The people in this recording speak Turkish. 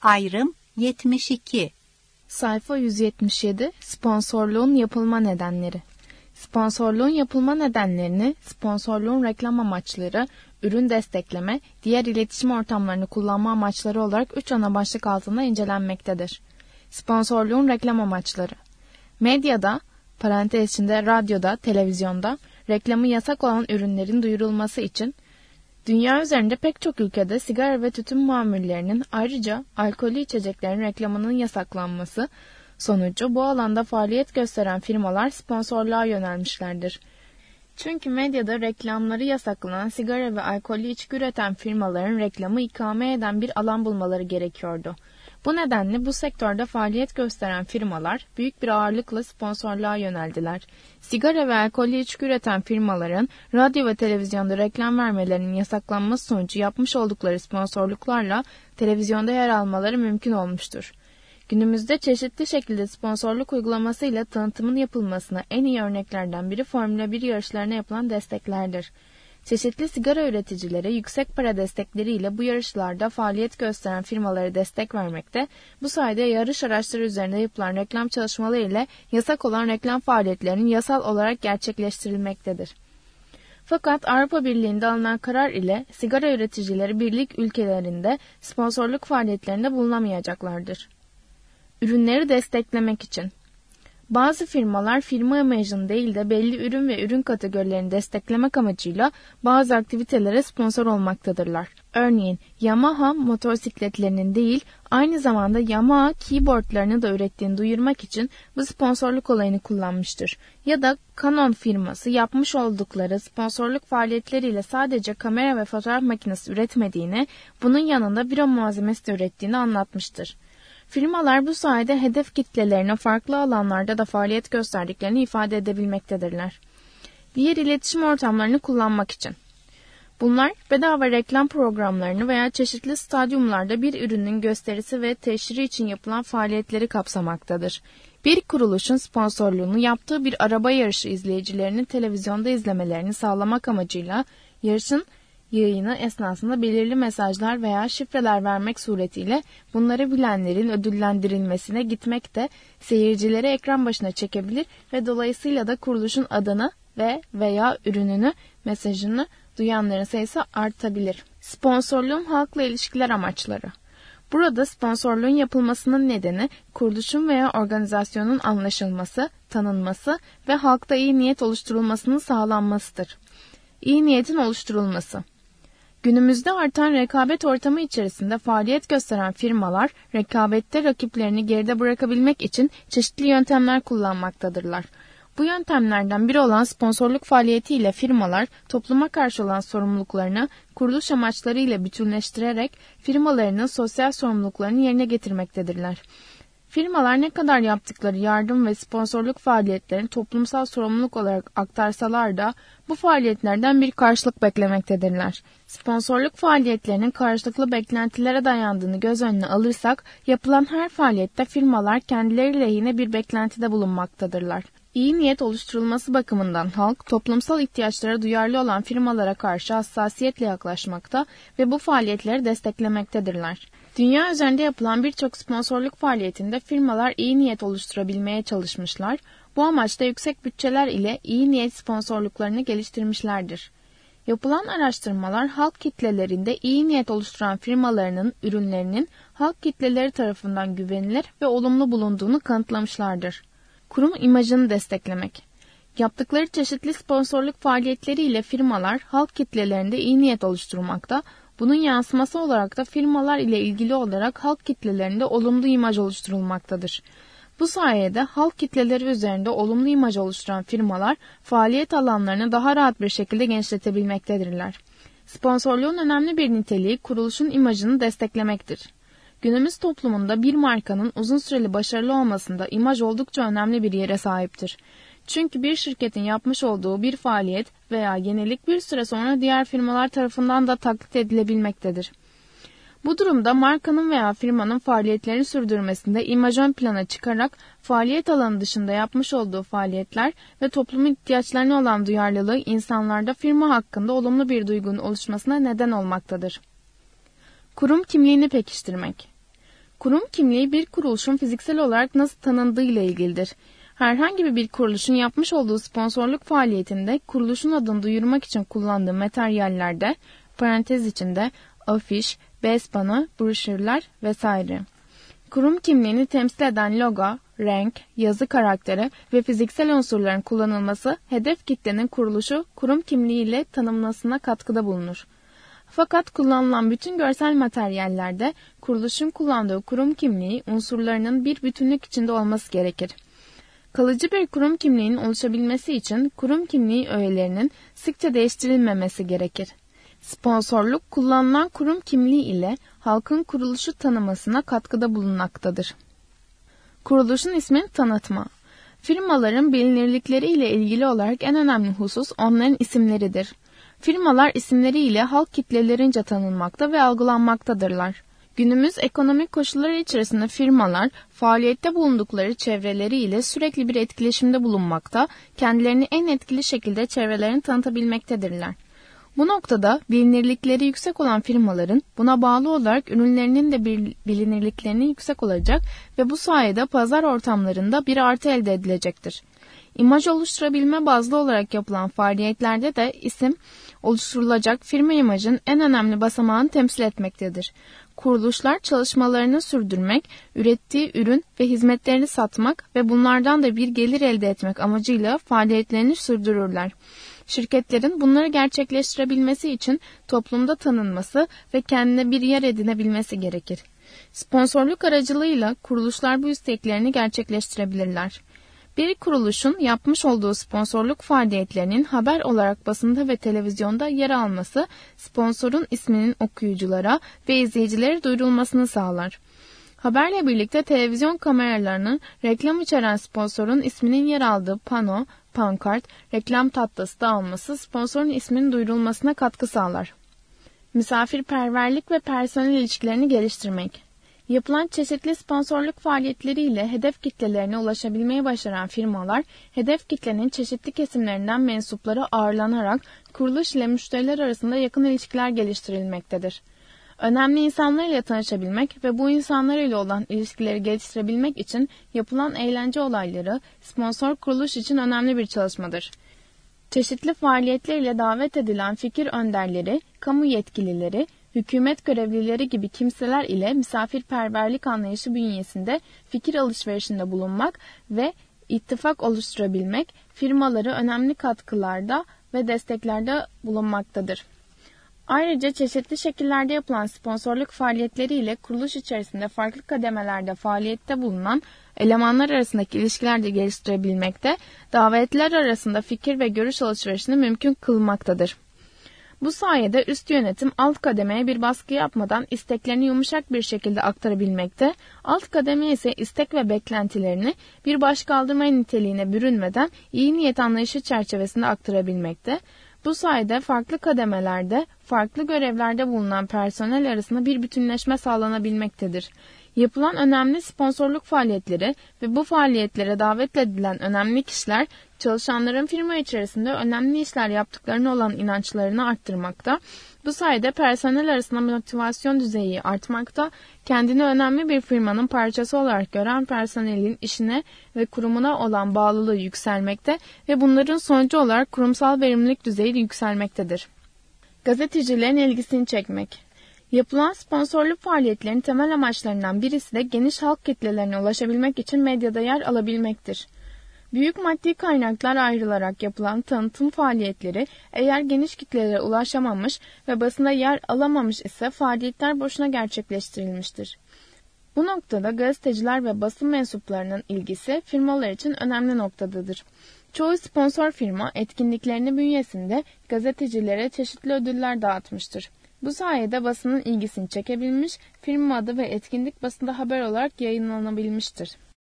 Ayrım 72. Sayfa 177. Sponsorluğun yapılma nedenleri. Sponsorluğun yapılma nedenlerini, sponsorluğun reklam amaçları, ürün destekleme, diğer iletişim ortamlarını kullanma amaçları olarak 3 ana başlık altında incelenmektedir. Sponsorluğun reklam amaçları. Medyada, parantez içinde radyoda, televizyonda, reklamı yasak olan ürünlerin duyurulması için, dünya üzerinde pek çok ülkede sigara ve tütün mamullerinin ayrıca alkollü içeceklerin reklamının yasaklanması sonucu bu alanda faaliyet gösteren firmalar sponsorluğa yönelmişlerdir. Çünkü medyada reklamları yasaklanan sigara ve alkollü içki üreten firmaların reklamı ikame eden bir alan bulmaları gerekiyordu. Bu nedenle bu sektörde faaliyet gösteren firmalar büyük bir ağırlıkla sponsorluğa yöneldiler. Sigara ve alkollü içki üreten firmaların radyo ve televizyonda reklam vermelerinin yasaklanması sonucu yapmış oldukları sponsorluklarla televizyonda yer almaları mümkün olmuştur. Günümüzde çeşitli şekilde sponsorluk uygulamasıyla tanıtımın yapılmasına en iyi örneklerden biri Formula 1 yarışlarına yapılan desteklerdir. Çeşitli sigara üreticileri yüksek para destekleriyle bu yarışlarda faaliyet gösteren firmalara destek vermekte, bu sayede yarış araçları üzerinde yapılan reklam çalışmaları ile yasak olan reklam faaliyetlerinin yasal olarak gerçekleştirilmektedir. Fakat Avrupa Birliği'nde alınan karar ile sigara üreticileri birlik ülkelerinde sponsorluk faaliyetlerinde bulunamayacaklardır. Ürünleri desteklemek için. Bazı firmalar firma imajını değil de belli ürün ve ürün kategorilerini desteklemek amacıyla bazı aktivitelere sponsor olmaktadırlar. Örneğin Yamaha motosikletlerinin değil, aynı zamanda Yamaha keyboardlarını da ürettiğini duyurmak için bu sponsorluk olayını kullanmıştır. Ya da Canon firması yapmış oldukları sponsorluk faaliyetleriyle sadece kamera ve fotoğraf makinesi üretmediğini, bunun yanında bira malzemesi de ürettiğini anlatmıştır. Firmalar bu sayede hedef kitlelerine farklı alanlarda da faaliyet gösterdiklerini ifade edebilmektedirler. Diğer iletişim ortamlarını kullanmak için. Bunlar bedava reklam programlarını veya çeşitli stadyumlarda bir ürünün gösterisi ve teşhiri için yapılan faaliyetleri kapsamaktadır. Bir kuruluşun sponsorluğunu yaptığı bir araba yarışı izleyicilerinin televizyonda izlemelerini sağlamak amacıyla yarışın yayını esnasında belirli mesajlar veya şifreler vermek suretiyle bunları bilenlerin ödüllendirilmesine gitmek de seyircileri ekran başına çekebilir ve dolayısıyla da kuruluşun adını ve veya ürününü, mesajını duyanların sayısı artabilir. Sponsorluğun halkla ilişkiler amaçları. Burada sponsorluğun yapılmasının nedeni kuruluşun veya organizasyonun anlaşılması, tanınması ve halkta iyi niyet oluşturulmasının sağlanmasıdır. İyi niyetin oluşturulması. Günümüzde artan rekabet ortamı içerisinde faaliyet gösteren firmalar, rekabette rakiplerini geride bırakabilmek için çeşitli yöntemler kullanmaktadırlar. Bu yöntemlerden biri olan sponsorluk faaliyetiyle firmalar, topluma karşı olan sorumluluklarını kuruluş amaçları ile bütünleştirerek firmalarının sosyal sorumluluklarını yerine getirmektedirler. Firmalar ne kadar yaptıkları yardım ve sponsorluk faaliyetlerini toplumsal sorumluluk olarak aktarsalar da bu faaliyetlerden bir karşılık beklemektedirler. Sponsorluk faaliyetlerinin karşılıklı beklentilere dayandığını göz önüne alırsak, yapılan her faaliyette firmalar kendileri lehine bir beklentide bulunmaktadırlar. İyi niyet oluşturulması bakımından halk, toplumsal ihtiyaçlara duyarlı olan firmalara karşı hassasiyetle yaklaşmakta ve bu faaliyetleri desteklemektedirler. Dünya üzerinde yapılan birçok sponsorluk faaliyetinde firmalar iyi niyet oluşturabilmeye çalışmışlar, bu amaçla yüksek bütçeler ile iyi niyet sponsorluklarını geliştirmişlerdir. Yapılan araştırmalar halk kitlelerinde iyi niyet oluşturan firmalarının ürünlerinin halk kitleleri tarafından güvenilir ve olumlu bulunduğunu kanıtlamışlardır. Kurum imajını desteklemek. Yaptıkları çeşitli sponsorluk faaliyetleriyle firmalar halk kitlelerinde iyi niyet oluşturmakta, bunun yansıması olarak da firmalar ile ilgili olarak halk kitlelerinde olumlu imaj oluşturulmaktadır. Bu sayede halk kitleleri üzerinde olumlu imaj oluşturan firmalar faaliyet alanlarını daha rahat bir şekilde genişletebilmektedirler. Sponsorluğun önemli bir niteliği kuruluşun imajını desteklemektir. Günümüz toplumunda bir markanın uzun süreli başarılı olmasında imaj oldukça önemli bir yere sahiptir. Çünkü bir şirketin yapmış olduğu bir faaliyet veya yenilik bir süre sonra diğer firmalar tarafından da taklit edilebilmektedir. Bu durumda markanın veya firmanın faaliyetlerini sürdürmesinde imaj ön plana çıkarak faaliyet alanı dışında yapmış olduğu faaliyetler ve toplumun ihtiyaçlarına olan duyarlılığı insanlarda firma hakkında olumlu bir duygunun oluşmasına neden olmaktadır. Kurum kimliğini pekiştirmek. Kurum kimliği bir kuruluşun fiziksel olarak nasıl tanındığı ile ilgilidir. Herhangi bir kuruluşun yapmış olduğu sponsorluk faaliyetinde kuruluşun adını duyurmak için kullandığı materyallerde, parantez içinde afiş, bespano, broşürler vesaire. Kurum kimliğini temsil eden logo, renk, yazı karakteri ve fiziksel unsurların kullanılması hedef kitlenin kuruluşu kurum kimliği ile tanımlamasına katkıda bulunur. Fakat kullanılan bütün görsel materyallerde kuruluşun kullandığı kurum kimliği unsurlarının bir bütünlük içinde olması gerekir. Kalıcı bir kurum kimliğinin oluşabilmesi için kurum kimliği öğelerinin sıkça değiştirilmemesi gerekir. Sponsorluk kullanılan kurum kimliği ile halkın kuruluşu tanımasına katkıda bulunmaktadır. Kuruluşun ismini tanıtma. Firmaların bilinirlikleri ile ilgili olarak en önemli husus onların isimleridir. Firmalar isimleriyle halk kitlelerince tanınmakta ve algılanmaktadırlar. Günümüz ekonomik koşulları içerisinde firmalar faaliyette bulundukları çevreleriyle sürekli bir etkileşimde bulunmakta, kendilerini en etkili şekilde çevrelerini tanıtabilmektedirler. Bu noktada bilinirlikleri yüksek olan firmaların buna bağlı olarak ürünlerinin de bilinirliklerinin yüksek olacak ve bu sayede pazar ortamlarında bir artı elde edilecektir. İmaj oluşturabilme bazlı olarak yapılan faaliyetlerde de isim oluşturulacak firma imajın en önemli basamağını temsil etmektedir. Kuruluşlar çalışmalarını sürdürmek, ürettiği ürün ve hizmetlerini satmak ve bunlardan da bir gelir elde etmek amacıyla faaliyetlerini sürdürürler. Şirketlerin bunları gerçekleştirebilmesi için toplumda tanınması ve kendine bir yer edinebilmesi gerekir. Sponsorluk aracılığıyla kuruluşlar bu isteklerini gerçekleştirebilirler. Bir kuruluşun yapmış olduğu sponsorluk faaliyetlerinin haber olarak basında ve televizyonda yer alması, sponsorun isminin okuyuculara ve izleyicilere duyurulmasını sağlar. Haberle birlikte televizyon kameralarının reklam içeren sponsorun isminin yer aldığı pano, pankart, reklam tahtası dağılması sponsorun isminin duyurulmasına katkı sağlar. Misafirperverlik ve personel ilişkilerini geliştirmek. Yapılan çeşitli sponsorluk faaliyetleriyle hedef kitlelerine ulaşabilmeyi başaran firmalar, hedef kitlenin çeşitli kesimlerinden mensupları ağırlanarak kuruluş ile müşteriler arasında yakın ilişkiler geliştirilmektedir. Önemli insanlarla tanışabilmek ve bu insanlarla olan ilişkileri geliştirebilmek için yapılan eğlence olayları sponsor kuruluş için önemli bir çalışmadır. Çeşitli faaliyetleriyle davet edilen fikir önderleri, kamu yetkilileri, hükümet görevlileri gibi kimseler ile misafirperverlik anlayışı bünyesinde fikir alışverişinde bulunmak ve ittifak oluşturabilmek firmaları önemli katkılarda ve desteklerde bulunmaktadır. Ayrıca çeşitli şekillerde yapılan sponsorluk faaliyetleriyle kuruluş içerisinde farklı kademelerde faaliyette bulunan elemanlar arasındaki ilişkiler de geliştirebilmekte, davetliler arasında fikir ve görüş alışverişini mümkün kılmaktadır. Bu sayede üst yönetim alt kademeye bir baskı yapmadan isteklerini yumuşak bir şekilde aktarabilmekte, alt kademe ise istek ve beklentilerini bir başkaldırma niteliğine bürünmeden iyi niyet anlayışı çerçevesinde aktarabilmekte. Bu sayede farklı kademelerde, farklı görevlerde bulunan personel arasında bir bütünleşme sağlanabilmektedir. Yapılan önemli sponsorluk faaliyetleri ve bu faaliyetlere davet edilen önemli kişiler, çalışanların firma içerisinde önemli işler yaptıklarına olan inançlarını arttırmakta, bu sayede personel arasında motivasyon düzeyi artmakta, kendini önemli bir firmanın parçası olarak gören personelin işine ve kurumuna olan bağlılığı yükselmekte ve bunların sonucu olarak kurumsal verimlilik düzeyi yükselmektedir. Gazetecilerin ilgisini çekmek. Yapılan sponsorluk faaliyetlerinin temel amaçlarından birisi de geniş halk kitlelerine ulaşabilmek için medyada yer alabilmektir. Büyük maddi kaynaklar ayrılarak yapılan tanıtım faaliyetleri eğer geniş kitlelere ulaşamamış ve basında yer alamamış ise faaliyetler boşuna gerçekleştirilmiştir. Bu noktada gazeteciler ve basın mensuplarının ilgisi firmalar için önemli noktadadır. Çoğu sponsor firma etkinliklerini bünyesinde gazetecilere çeşitli ödüller dağıtmıştır. Bu sayede basının ilgisini çekebilmiş, firma adı ve etkinlik basında haber olarak yayınlanabilmiştir.